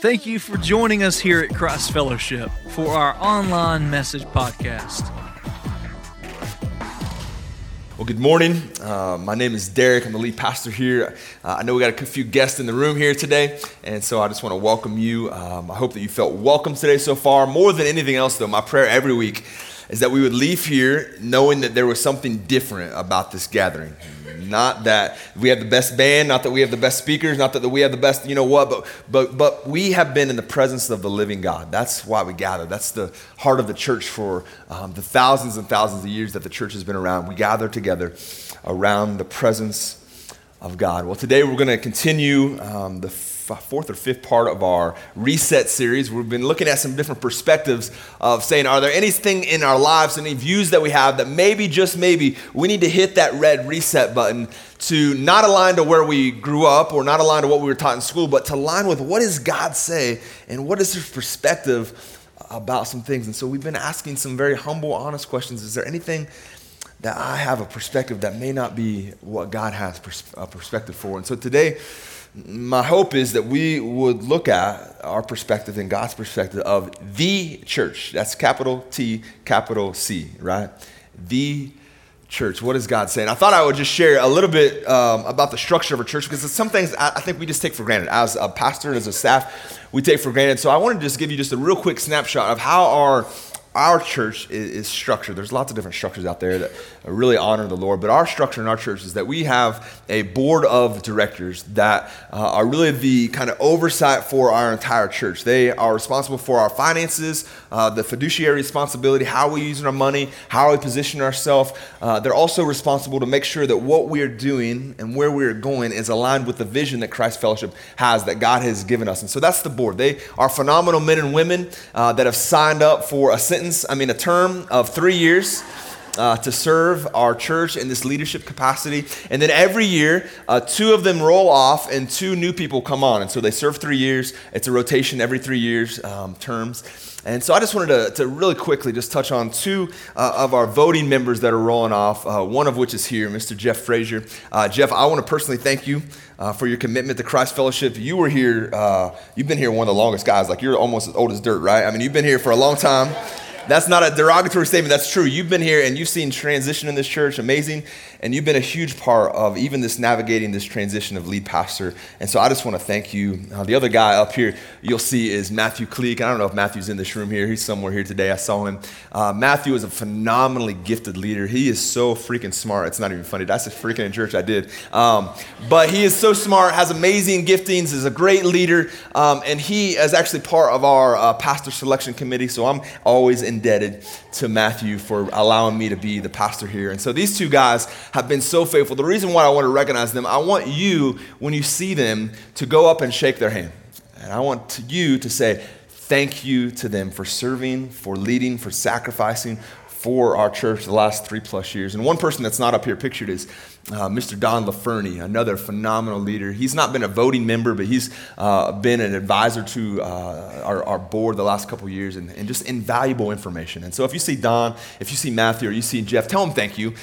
Thank you for joining us here at Christ Fellowship for our online message podcast. Well, good morning. My name is Derek. I'm the lead pastor here. I know we got a few guests in the room here today, and so I just want to welcome you. I hope that you felt welcome today so far. More than anything else, though, my prayer every week is that we would leave here knowing that there was something different about this gathering. Not that we have the best band, not that we have the best speakers, not that we have the best, but we have been in the presence of the living God. That's why we gather. That's the heart of the church for the thousands and thousands of years that the church has been around. We gather together around the presence of God. Well, today we're going to continue the fourth or fifth part of our Reset series. We've been looking at some different perspectives of saying, are there anything in our lives, any views that we have that maybe, just maybe, we need to hit that red reset button to not align to where we grew up or not align to what we were taught in school, but to align with what does God say and what is his perspective about some things. And so we've been asking some very humble, honest questions. Is there anything that I have a perspective that may not be what God has a perspective for? And so today, my hope is that we would look at our perspective and God's perspective of the church. That's capital T, capital C, right? The church. What is God saying? I thought I would just share a little bit about the structure of a church, because some things I think we just take for granted. As a pastor and as a staff, we take for granted. So I want to just give you just a real quick snapshot of how our church is structured. There's lots of different structures out there that really honor the Lord, but our structure in our church is that we have a board of directors that are really the kind of oversight for our entire church. They are responsible for our finances, the fiduciary responsibility, how we use our money, how we position ourselves. They're also responsible to make sure that what we are doing and where we are going is aligned with the vision that Christ Fellowship has, that God has given us. And so that's the board. They are phenomenal men and women that have signed up for a term of 3 years to serve our church in this leadership capacity. And then every year, 2 of them roll off and 2 new people come on. And so they serve 3 years. It's a rotation every 3 years, terms. And so I just wanted to really quickly just touch on 2 of our voting members that are rolling off, one of which is here, Mr. Jeff Frazier. Jeff, I want to personally thank you for your commitment to Christ Fellowship. You were here, you've been here one of the longest guys. Like, you're almost as old as dirt, right? I mean, you've been here for a long time. That's not a derogatory statement. That's true. You've been here and you've seen transition in this church, amazing. And you've been a huge part of even this navigating this transition of lead pastor. And so I just want to thank you. The other guy up here you'll see is Matthew Cleek. I don't know if Matthew's in this room here. He's somewhere here today. I saw him. Matthew is a phenomenally gifted leader. He is so freaking smart. It's not even funny. That's a freaking in church I did. But he is so smart, has amazing giftings, is a great leader. And he is actually part of our pastor selection committee. So I'm always indebted to Matthew for allowing me to be the pastor here. And so these 2 guys have been so faithful. The reason why I want to recognize them, I want you, when you see them, to go up and shake their hand. And I want you to say thank you to them for serving, for leading, for sacrificing for our church the last 3+ years. And one person that's not up here pictured is Mr. Don LaFernie, another phenomenal leader. He's not been a voting member, but he's been an advisor to our board the last couple years, and just invaluable information. And so if you see Don, if you see Matthew, or you see Jeff, tell them thank you.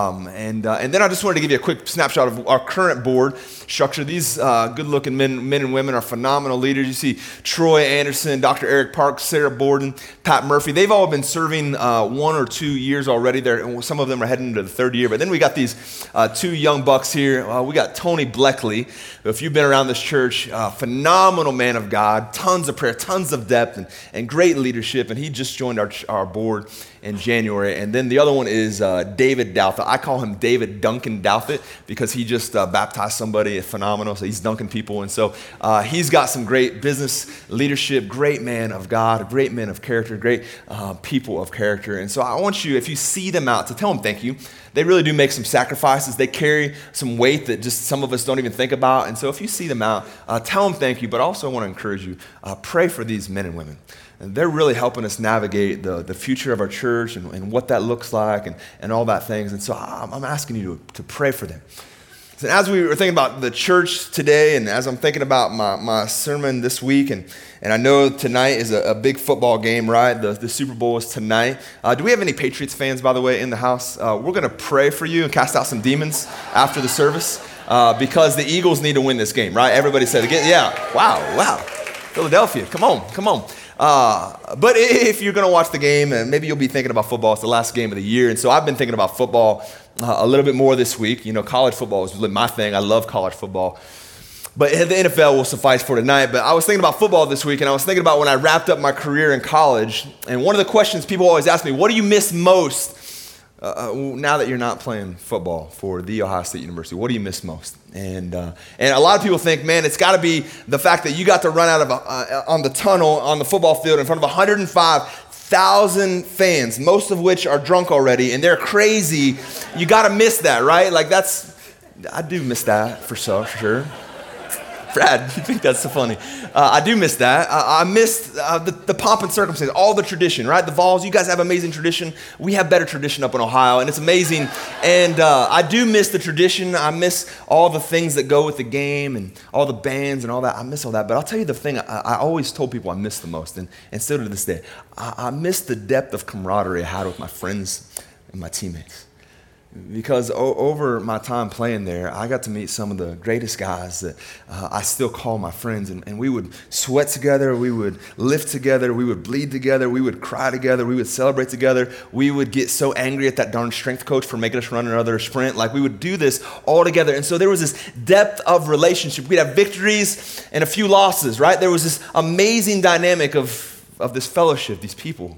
And then I just wanted to give you a quick snapshot of our current board structure. These good-looking men and women are phenomenal leaders. You see Troy Anderson, Dr. Eric Parks, Sarah Borden, Pat Murphy. They've all been serving 1 or 2 years already. Some of them are heading into the 3rd year. But then we got these 2 young bucks here. We got Tony Bleckley. If you've been around this church, phenomenal man of God, tons of prayer, tons of depth, and great leadership. And he just joined our board in January. And then the other one is David Douthit. I call him David Duncan Douthit because he just baptized somebody, phenomenal. So he's dunking people. And so he's got some great business leadership, great man of God, great men of character, great people of character. And so I want you, if you see them out, to tell them thank you. They really do make some sacrifices. They carry some weight that just some of us don't even think about. And so if you see them out, tell them thank you. But also I want to encourage you, pray for these men and women. And they're really helping us navigate the future of our church and what that looks like and all that things. And so I'm asking you to pray for them. So as we were thinking about the church today, and as I'm thinking about my sermon this week, and I know tonight is a big football game, right? The Super Bowl is tonight. Do we have any Patriots fans, by the way, in the house? We're going to pray for you and cast out some demons after the service because the Eagles need to win this game, right? Everybody said, yeah, wow. Philadelphia, come on. But if you're going to watch the game, and maybe you'll be thinking about football. It's the last game of the year, and so I've been thinking about football a little bit more this week. You know, college football is really my thing. I love college football. But the NFL will suffice for tonight. But I was thinking about football this week, and I was thinking about when I wrapped up my career in college. And one of the questions people always ask me, what do you miss most now that you're not playing football for The Ohio State University? What do you miss most? And a lot of people think, man, it's got to be the fact that you got to run out of on the tunnel on the football field in front of 105,000 fans, most of which are drunk already, and they're crazy. You got to miss that, right? Like I do miss that for sure. Brad, you think that's so funny. I do miss that. I miss the pomp and circumstance, all the tradition, right? The Vols, you guys have amazing tradition. We have better tradition up in Ohio, and it's amazing. And I do miss the tradition. I miss all the things that go with the game and all the bands and all that. I miss all that. But I'll tell you the thing I always told people I miss the most, and still to this day, I miss the depth of camaraderie I had with my friends and my teammates. Because over my time playing there, I got to meet some of the greatest guys that I still call my friends. And we would sweat together, we would lift together, we would bleed together, we would cry together, we would celebrate together. We would get so angry at that darn strength coach for making us run another sprint. Like, we would do this all together. And so there was this depth of relationship. We'd have victories and a few losses, right? There was this amazing dynamic of this fellowship, these people.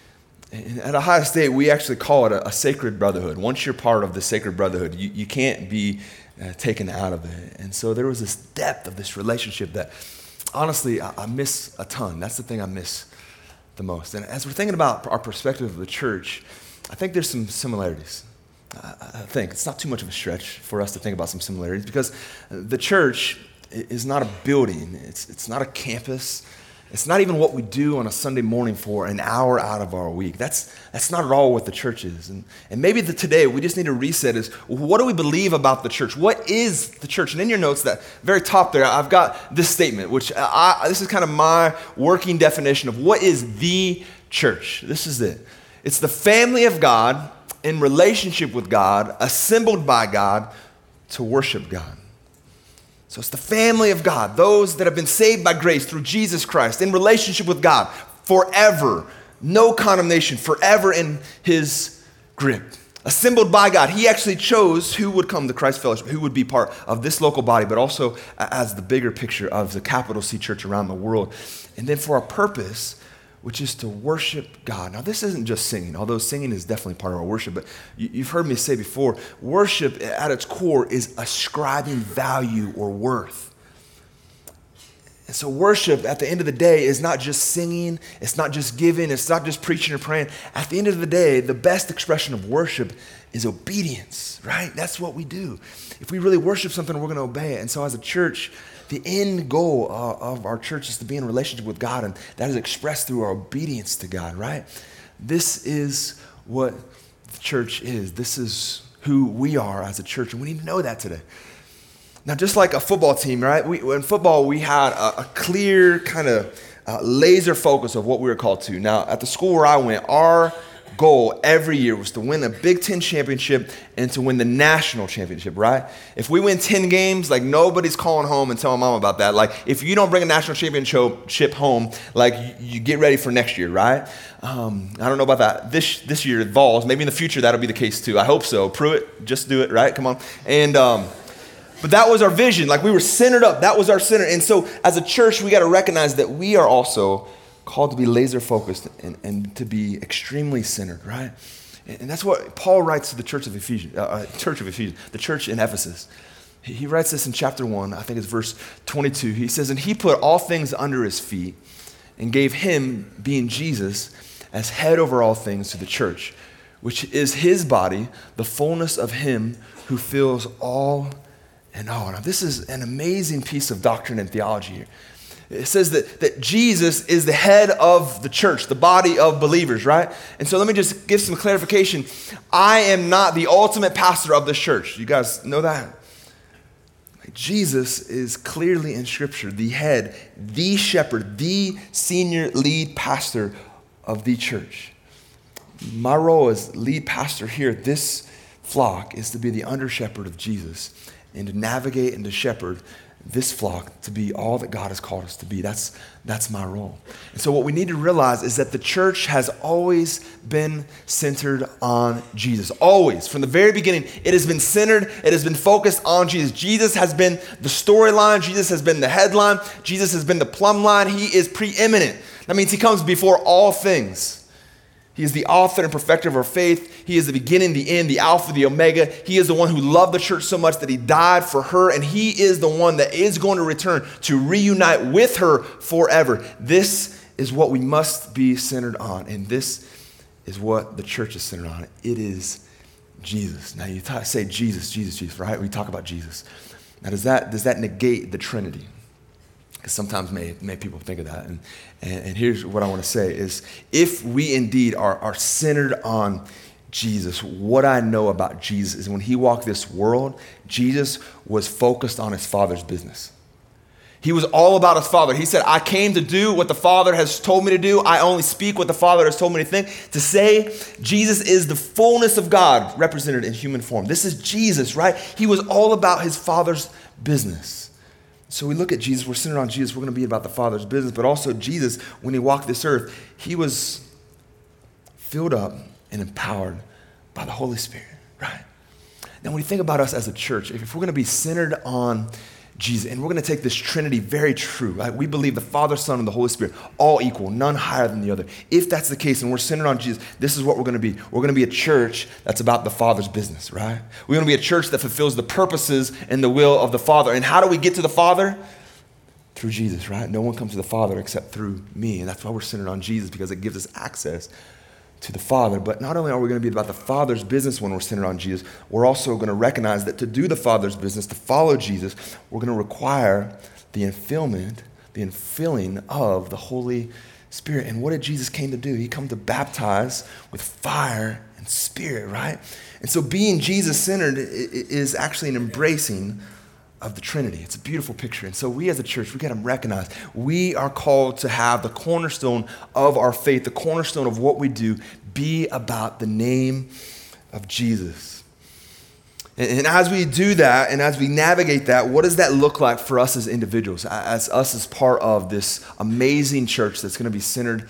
At Ohio State, we actually call it a sacred brotherhood. Once you're part of the sacred brotherhood, you can't be taken out of it. And so there was this depth of this relationship that, honestly, I miss a ton. That's the thing I miss the most. And as we're thinking about our perspective of the church, I think there's some similarities. I think it's not too much of a stretch for us to think about some similarities, because the church is not a building. It's not a campus. It's not even what we do on a Sunday morning for an hour out of our week. That's not at all what the church is. And maybe today we just need to reset is, what do we believe about the church? What is the church? And in your notes, that very top there, I've got this statement, which this is kind of my working definition of what is the church. This is it. It's the family of God in relationship with God, assembled by God to worship God. So it's the family of God, those that have been saved by grace through Jesus Christ, in relationship with God forever, no condemnation, forever in his grip. Assembled by God. He actually chose who would come to Christ Fellowship, who would be part of this local body, but also as the bigger picture of the capital C church around the world. And then for a purpose, which is to worship God. Now, this isn't just singing, although singing is definitely part of our worship, but you've heard me say before, worship at its core is ascribing value or worth. And so worship at the end of the day is not just singing, it's not just giving, it's not just preaching or praying. At the end of the day, the best expression of worship is obedience, right? That's what we do. If we really worship something, we're going to obey it. And so as a church, the end goal of our church is to be in a relationship with God, and that is expressed through our obedience to God, right? This is what the church is. This is who we are as a church, and we need to know that today. Now, just like a football team, right? In football, we had a clear kind of laser focus of what we were called to. Now, at the school where I went, our goal every year was to win a Big Ten championship and to win the national championship, right? If we win 10 games, like, nobody's calling home and telling mom about that. Like, if you don't bring a national championship home, like, you get ready for next year, right? I don't know about that. This year, Vols, maybe in the future that'll be the case too. I hope so. Pruitt, just do it, right? Come on. And but that was our vision. Like, we were centered up. That was our center. And so as a church, we got to recognize that we are also called to be laser focused and to be extremely centered, right? And that's what Paul writes to the church of Ephesians, the church in Ephesus. He writes this in chapter 1, I think it's verse 22. He says, "And he put all things under his feet and gave him, being Jesus, as head over all things to the church, which is his body, the fullness of him who fills all in all." Now, this is an amazing piece of doctrine and theology here. It says that Jesus is the head of the church, the body of believers, right? And so let me just give some clarification. I am not the ultimate pastor of this church. You guys know that? Jesus is clearly in Scripture the head, the shepherd, the senior lead pastor of the church. My role as lead pastor here at this flock is to be the under shepherd of Jesus and to navigate and to shepherd this flock to be all that God has called us to be. That's my role. And so what we need to realize is that the church has always been centered on Jesus. Always. From the very beginning, it has been centered, it has been focused on Jesus. Jesus has been the storyline. Jesus has been the headline. Jesus has been the plumb line. He is preeminent. That means he comes before all things. He is the author and perfecter of our faith. He is the beginning, the end, the Alpha, the Omega. He is the one who loved the church so much that he died for her, and he is the one that is going to return to reunite with her forever. This is what we must be centered on, and this is what the church is centered on. It is Jesus. Now you say Jesus, Jesus, Jesus, right? We talk about Jesus. Now does that negate the Trinity? Because sometimes may people think of that. And here's what I want to say is, if we indeed are centered on Jesus, what I know about Jesus is when he walked this world, Jesus was focused on his Father's business. He was all about his Father. He said, I came to do what the Father has told me to do. I only speak what the Father has told me to think. To say Jesus is the fullness of God represented in human form. This is Jesus, right? He was all about his Father's business. So we look at Jesus, we're centered on Jesus, we're going to be about the Father's business, but also Jesus, when he walked this earth, he was filled up and empowered by the Holy Spirit, right? Now when you think about us as a church, if we're going to be centered on Jesus, and we're going to take this Trinity very true, right? We believe the Father, Son, and the Holy Spirit, all equal, none higher than the other. If that's the case and we're centered on Jesus, this is what we're going to be. We're going to be a church that's about the Father's business, right? We're going to be a church that fulfills the purposes and the will of the Father. And how do we get to the Father? Through Jesus, right? No one comes to the Father except through me. And that's why we're centered on Jesus, because it gives us access to the Father. But not only are we going to be about the Father's business when we're centered on Jesus, we're also going to recognize that to do the Father's business, to follow Jesus, we're going to require the infilling of the Holy Spirit. And what did Jesus came to do? He came to baptize with fire and spirit, right? And so being Jesus-centered is actually an embracing of the Trinity. It's a beautiful picture. And so we as a church, we got to recognize we are called to have the cornerstone of our faith, the cornerstone of what we do, be about the name of Jesus. And as we do that, and as we navigate that, what does that look like for us as individuals, as us as part of this amazing church that's going to be centered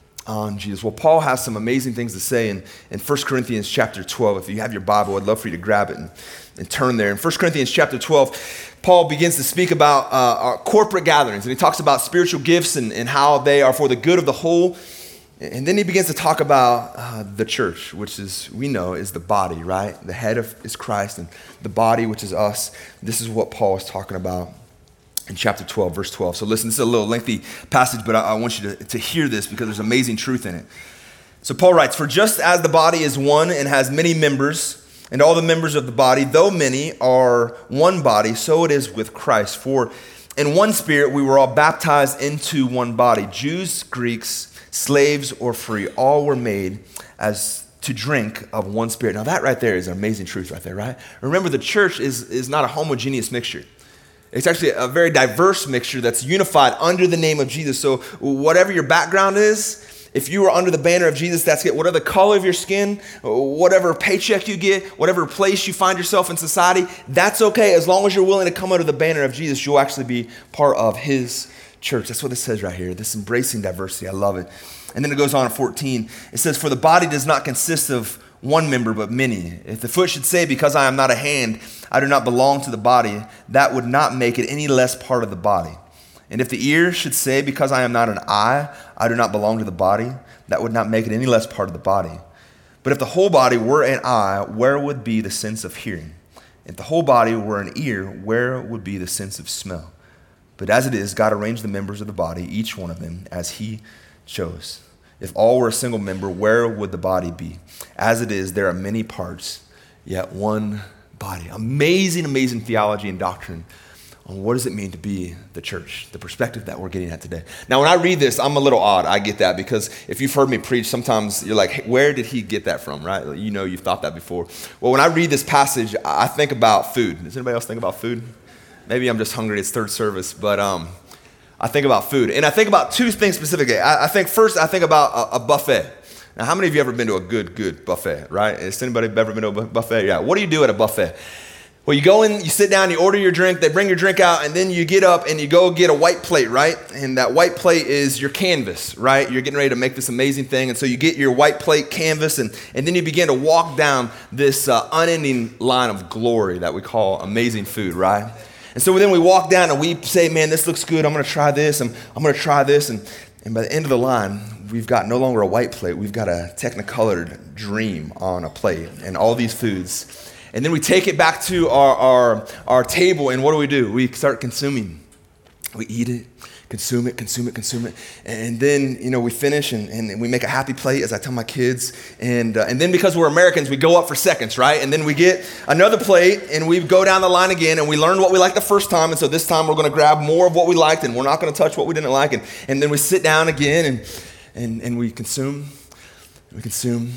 on Jesus? Well, Paul has some amazing things to say in 1 Corinthians chapter 12. If you have your Bible, I'd love for you to grab it and turn there. In 1 Corinthians chapter 12, Paul begins to speak about our corporate gatherings, and he talks about spiritual gifts and how they are for the good of the whole. And then he begins to talk about the church, which we know is the body, right? The head is Christ, and the body, which is us. This is what Paul is talking about in chapter 12, verse 12. So listen, this is a little lengthy passage, but I want you to hear this because there's amazing truth in it. So Paul writes, "For just as the body is one and has many members, and all the members of the body, though many, are one body, so it is with Christ. For in one Spirit we were all baptized into one body, Jews, Greeks, slaves or free, all were made as to drink of one Spirit." Now that right there is an amazing truth right there, right? Remember, the church is not a homogeneous mixture. It's actually a very diverse mixture that's unified under the name of Jesus. So whatever your background is, if you are under the banner of Jesus, that's it. Whatever the color of your skin, whatever paycheck you get, whatever place you find yourself in society, that's okay. As long as you're willing to come under the banner of Jesus, you'll actually be part of his church. That's what it says right here, this embracing diversity. I love it. And then it goes on in 14. It says, "For the body does not consist of one member, but many. If the foot should say, because I am not a hand, I do not belong to the body, that would not make it any less part of the body. And if the ear should say, because I am not an eye, I do not belong to the body, that would not make it any less part of the body. But if the whole body were an eye, where would be the sense of hearing? If the whole body were an ear, where would be the sense of smell? But as it is, God arranged the members of the body, each one of them, as he chose. If all were a single member, where would the body be? As it is, there are many parts, yet one body." Amazing, amazing theology and doctrine on what does it mean to be the church, the perspective that we're getting at today. Now, when I read this, I'm a little odd. I get that because if you've heard me preach, sometimes you're like, hey, where did he get that from, right? You know, you've thought that before. Well, when I read this passage, I think about food. Does anybody else think about food? Maybe I'm just hungry. It's third service, but I think about food. And I think about two things specifically. I think about a buffet. Now, how many of you ever been to a good buffet, right? Has anybody ever been to a buffet? Yeah. What do you do at a buffet? Well, you go in, you sit down, you order your drink, they bring your drink out, and then you get up and you go get a white plate, right? And that white plate is your canvas, right? You're getting ready to make this amazing thing, and so you get your white plate canvas, and then you begin to walk down this unending line of glory that we call amazing food, right? And so then we walk down and we say, man, this looks good, I'm gonna try this, I'm gonna try this, and by the end of the line, we've got no longer a white plate, we've got a technicolored dream on a plate, and all these foods. And then we take it back to our table, and what do? We start consuming. We eat it, consume it. And then, we finish and we make a happy plate, as I tell my kids. And then because we're Americans, we go up for seconds, right? And then we get another plate and we go down the line again and we learn what we liked the first time. And so this time we're going to grab more of what we liked and we're not going to touch what we didn't like. And then we sit down again and we consume, and we consume.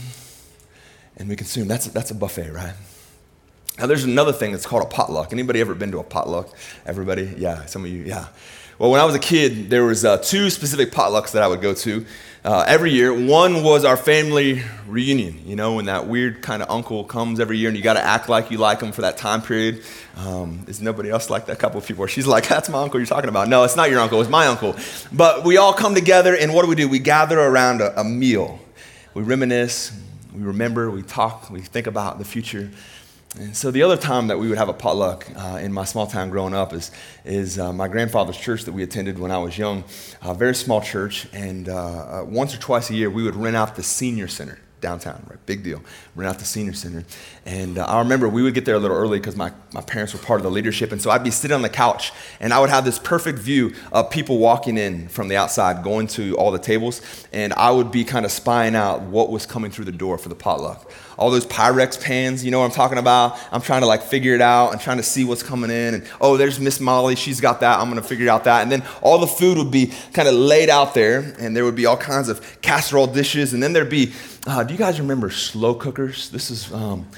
That's a buffet, right? Now, there's another thing that's called a potluck. Anybody ever been to a potluck? Everybody? Yeah, some of you, yeah. Well, when I was a kid, there was two specific potlucks that I would go to every year. One was our family reunion, when that weird kind of uncle comes every year and you got to act like you like him for that time period. Is nobody else like that? A couple of people. She's like, that's my uncle you're talking about. No, it's not your uncle. It's my uncle. But we all come together, and what do? We gather around a meal. We reminisce, we remember, we talk, we think about the future. And so the other time that we would have a potluck in my small town growing up is my grandfather's church that we attended when I was young, a very small church, and once or twice a year we would rent out the senior center downtown, right? Big deal. Rent out the senior center. And I remember we would get there a little early because my parents were part of the leadership, and so I'd be sitting on the couch and I would have this perfect view of people walking in from the outside, going to all the tables, and I would be kind of spying out what was coming through the door for the potluck. All those Pyrex pans, you know what I'm talking about? I'm trying to figure it out and trying to see what's coming in. And there's Miss Molly, she's got that, I'm gonna figure out that. And then all the food would be kind of laid out there, and there would be all kinds of casserole dishes, and then there'd be, do you guys remember slow cookers? This is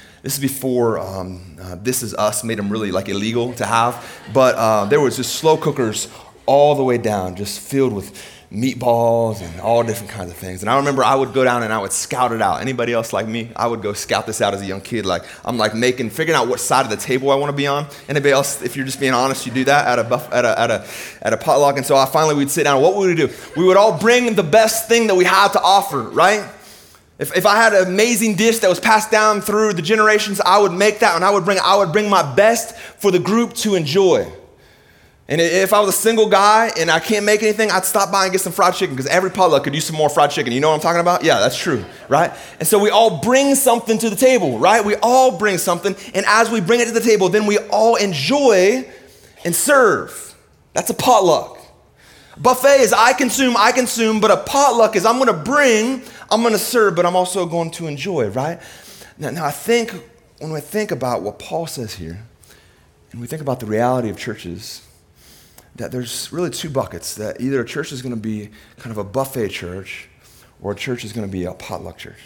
before This Is Us made them really illegal to have. But there was just slow cookers all the way down, just filled with meatballs and all different kinds of things. And I remember I would go down and I would scout it out. Anybody else like me? I would go scout this out as a young kid. I'm figuring out what side of the table I want to be on. Anybody else, if you're just being honest, you do that at a potluck. And so we'd sit down. What would we do? We would all bring the best thing that we had to offer, right? If I had an amazing dish that was passed down through the generations, I would make that, and I would bring my best for the group to enjoy. And if I was a single guy and I can't make anything, I'd stop by and get some fried chicken, because every potluck could use some more fried chicken. You know what I'm talking about? Yeah, that's true, right? And so we all bring something to the table, right? We all bring something, and as we bring it to the table, then we all enjoy and serve. That's a potluck. Buffet is I consume, but a potluck is I'm going to serve, but I'm also going to enjoy, right? Now I think when we think about what Paul says here, and we think about the reality of churches, that there's really two buckets, that either a church is going to be kind of a buffet church or a church is going to be a potluck church.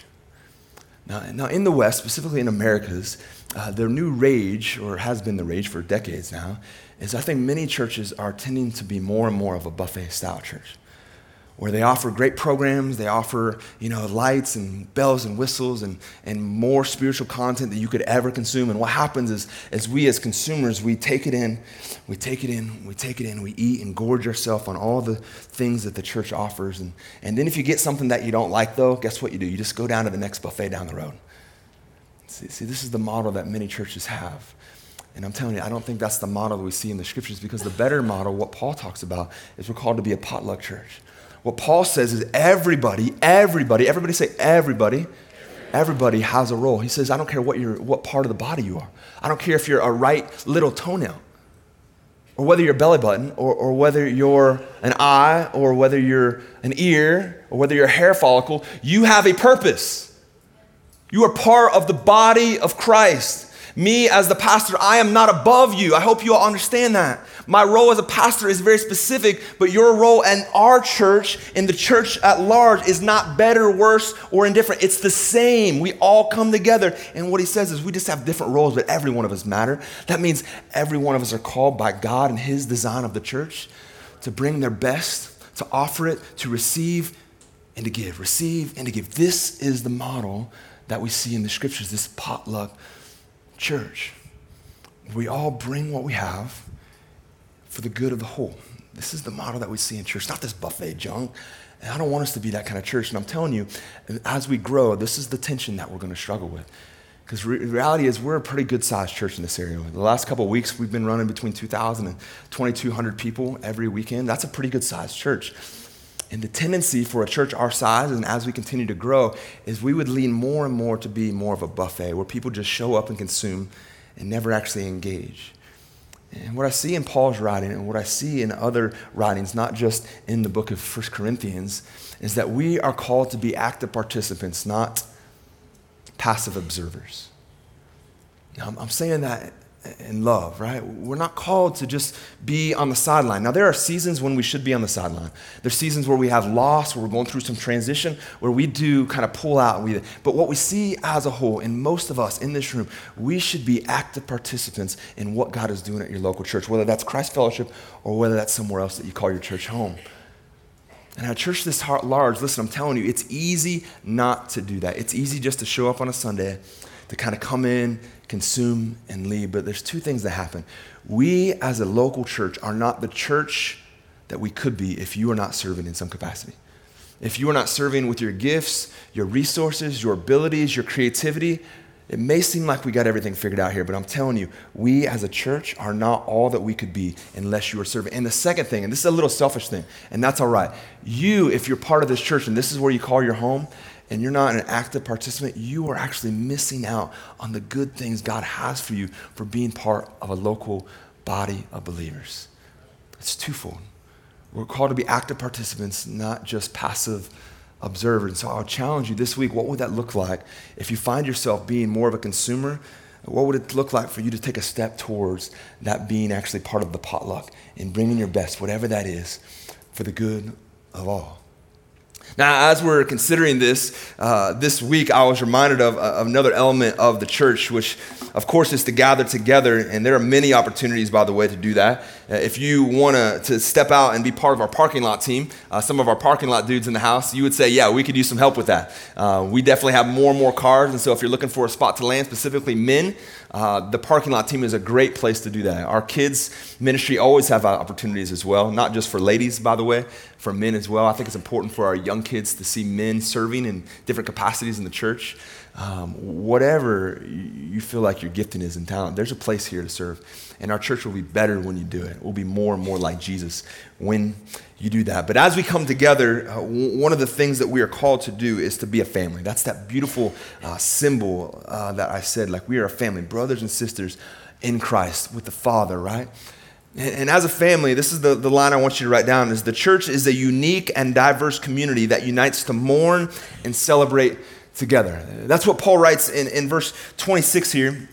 Now in the West, specifically in Americas, the new rage, or has been the rage for decades now, is I think many churches are tending to be more and more of a buffet style church, where they offer great programs, they offer, lights and bells and whistles and more spiritual content that you could ever consume. And what happens is we as consumers, we take it in, we eat and gorge ourselves on all the things that the church offers. And then if you get something that you don't like, though, guess what you do? You just go down to the next buffet down the road. See, this is the model that many churches have. And I'm telling you, I don't think that's the model that we see in the scriptures, because the better model, what Paul talks about, is we're called to be a potluck church. What Paul says is everybody say everybody has a role. He says, I don't care what part of the body you are. I don't care if you're a right little toenail, or whether you're a belly button, or whether you're an eye, or whether you're an ear, or whether you're a hair follicle. You have a purpose. You are part of the body of Christ. Me as the pastor, I am not above you. I hope you all understand that. My role as a pastor is very specific, but your role in our church, in the church at large, is not better, worse, or indifferent. It's the same. We all come together, and what he says is we just have different roles, but every one of us matter. That means every one of us are called by God and his design of the church to bring their best, to offer it, to receive and to give. Receive and to give. This is the model that we see in the scriptures, this potluck church. We all bring what we have for the good of the whole. This is the model that we see in church, not this buffet junk. And I don't want us to be that kind of church. And I'm telling you, as we grow, this is the tension that we're going to struggle with. Because the reality is we're a pretty good-sized church in this area. The last couple of weeks, we've been running between 2,000 and 2,200 people every weekend. That's a pretty good-sized church. And the tendency for a church our size, and as we continue to grow, is we would lean more and more to be more of a buffet where people just show up and consume and never actually engage. And what I see in Paul's writing and what I see in other writings, not just in the book of 1 Corinthians, is that we are called to be active participants, not passive observers. Now, I'm saying that in love, right? We're not called to just be on the sideline. Now, there are seasons when we should be on the sideline. There's seasons where we have loss, where we're going through some transition, where we do kind of pull out. But what we see as a whole, and most of us in this room, we should be active participants in what God is doing at your local church, whether that's Christ Fellowship or whether that's somewhere else that you call your church home. And at a church this large, listen, I'm telling you, it's easy not to do that. It's easy just to show up on a Sunday, to kind of come in, consume, and leave. But there's two things that happen. We, as a local church, are not the church that we could be if you are not serving in some capacity. If you are not serving with your gifts, your resources, your abilities, your creativity, it may seem like we got everything figured out here, but I'm telling you, we as a church are not all that we could be unless you are serving. And the second thing, and this is a little selfish thing, and that's all right. You, if you're part of this church and this is where you call your home, and you're not an active participant, you are actually missing out on the good things God has for you for being part of a local body of believers. It's twofold. We're called to be active participants, not just passive observers. And so I'll challenge you this week, what would that look like if you find yourself being more of a consumer? What would it look like for you to take a step towards that being actually part of the potluck and bringing your best, whatever that is, for the good of all? Now, as we're considering this week, I was reminded of another element of the church, which, of course, is to gather together. And there are many opportunities, by the way, to do that. If you want to step out and be part of our parking lot team, some of our parking lot dudes in the house, you would say, yeah, we could use some help with that. We definitely have more and more cars. And so if you're looking for a spot to land, specifically men, the parking lot team is a great place to do that. Our kids ministry always have opportunities as well, not just for ladies, by the way, for men as well. I think it's important for our young kids to see men serving in different capacities in the church. Whatever you feel like your gifting is and talent, there's a place here to serve. And our church will be better when you do it. We'll be more and more like Jesus when you do that. But as we come together, one of the things that we are called to do is to be a family. That's that beautiful symbol that I said, like we are a family, brothers and sisters in Christ with the Father, right? And as a family, this is the line I want you to write down, is the church is a unique and diverse community that unites to mourn and celebrate together. That's what Paul writes in verse 26 here.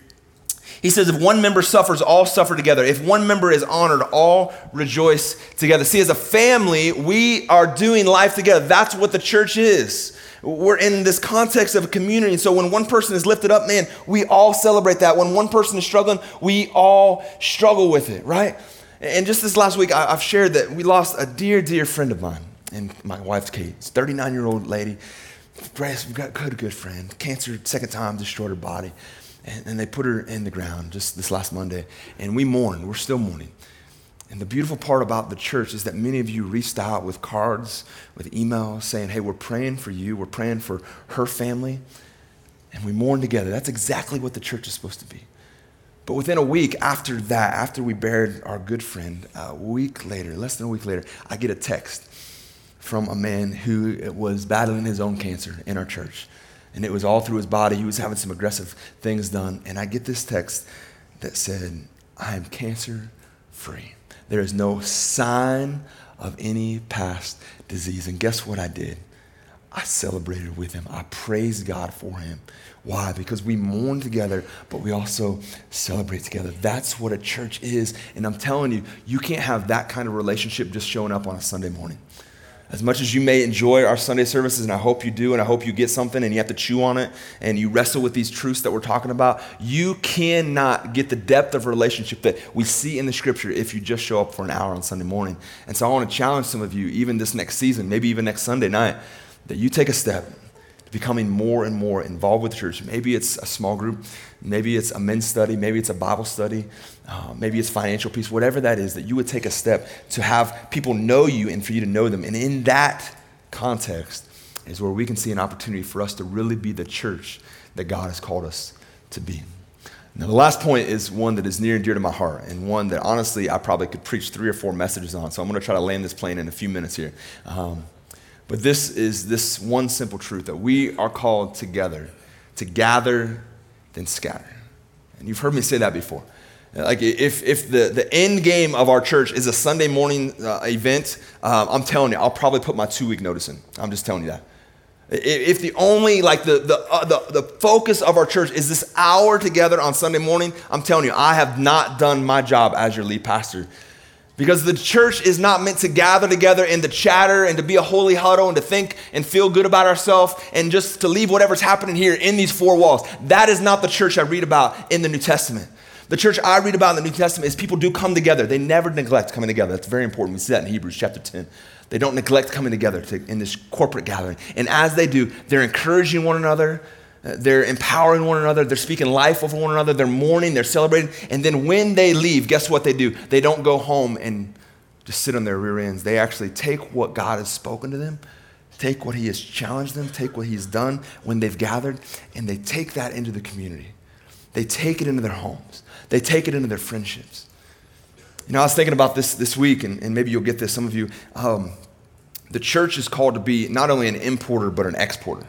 He says, if one member suffers, all suffer together. If one member is honored, all rejoice together. See, as a family, we are doing life together. That's what the church is. We're in this context of a community. So when one person is lifted up, man, we all celebrate that. When one person is struggling, we all struggle with it, right? And just this last week, I've shared that we lost a dear, dear friend of mine, and my wife's Kate. It's a 39-year-old lady. We've got a good friend. Cancer, second time, destroyed her body. And they put her in the ground just this last Monday. And we mourned. We're still mourning. And the beautiful part about the church is that many of you reached out with cards, with emails saying, hey, we're praying for you. We're praying for her family. And we mourn together. That's exactly what the church is supposed to be. But within a week after that, after we buried our good friend, a week later, less than a week later, I get a text from a man who was battling his own cancer in our church. And it was all through his body. He was having some aggressive things done. And I get this text that said, I am cancer free. There is no sign of any past disease. And guess what I did? I celebrated with him. I praised God for him. Why? Because we mourn together, but we also celebrate together. That's what a church is. And I'm telling you, you can't have that kind of relationship just showing up on a Sunday morning. As much as you may enjoy our Sunday services, and I hope you do, and I hope you get something and you have to chew on it and you wrestle with these truths that we're talking about, you cannot get the depth of relationship that we see in the scripture if you just show up for an hour on Sunday morning. And so I want to challenge some of you, even this next season, maybe even next Sunday night, that you take a step becoming more and more involved with the church. Maybe it's a small group, maybe it's a men's study, maybe it's a Bible study, maybe it's financial peace, whatever that is, that you would take a step to have people know you and for you to know them. And in that context is where we can see an opportunity for us to really be the church that God has called us to be. Now, the last point is one that is near and dear to my heart, and one that honestly I probably could preach 3 or 4 messages on, so I'm going to try to land this plane in a few minutes here. But this is this one simple truth, that we are called together to gather, then scatter. And you've heard me say that before. Like if the end game of our church is a Sunday morning event, I'm telling you, I'll probably put my 2-week notice in. I'm just telling you that. If the only, the focus of our church is this hour together on Sunday morning, I'm telling you, I have not done my job as your lead pastor. Because the church is not meant to gather together and to chatter and to be a holy huddle and to think and feel good about ourselves and just to leave whatever's happening here in these 4 walls. That is not the church I read about in the New Testament. The church I read about in the New Testament is people do come together. They never neglect coming together. That's very important. We see that in Hebrews chapter 10. They don't neglect coming together in this corporate gathering. And as they do, they're encouraging one another. They're empowering one another. They're speaking life over one another. They're mourning. They're celebrating. And then when they leave, guess what they do? They don't go home and just sit on their rear ends. They actually take what God has spoken to them, take what he has challenged them, take what he's done when they've gathered, and they take that into the community. They take it into their homes. They take it into their friendships. You know, I was thinking about this week, and maybe you'll get this, some of you. The church is called to be not only an importer, but an exporter.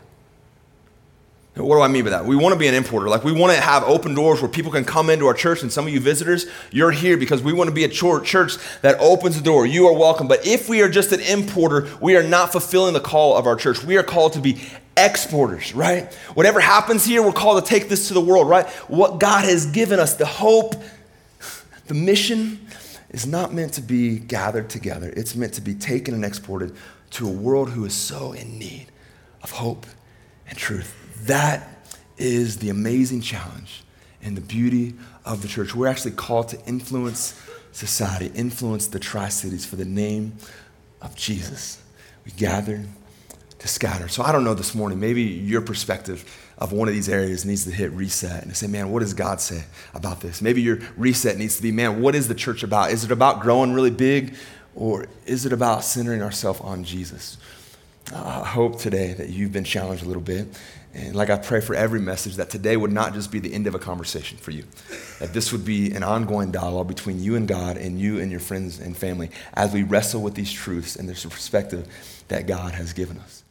What do I mean by that? We want to be an importer. Like, we want to have open doors where people can come into our church, and some of you visitors, you're here because we want to be a church that opens the door. You are welcome. But if we are just an importer, we are not fulfilling the call of our church. We are called to be exporters, right? Whatever happens here, we're called to take this to the world, right? What God has given us, the hope, the mission, is not meant to be gathered together. It's meant to be taken and exported to a world who is so in need of hope and truth. That is the amazing challenge and the beauty of the church. We're actually called to influence society, influence the Tri-Cities for the name of Jesus. We gather to scatter. So I don't know this morning, maybe your perspective of one of these areas needs to hit reset and to say, man, what does God say about this? Maybe your reset needs to be, man, what is the church about? Is it about growing really big, or is it about centering ourselves on Jesus? I hope today that you've been challenged a little bit. And like I pray for every message, that today would not just be the end of a conversation for you. That this would be an ongoing dialogue between you and God and you and your friends and family as we wrestle with these truths and this perspective that God has given us.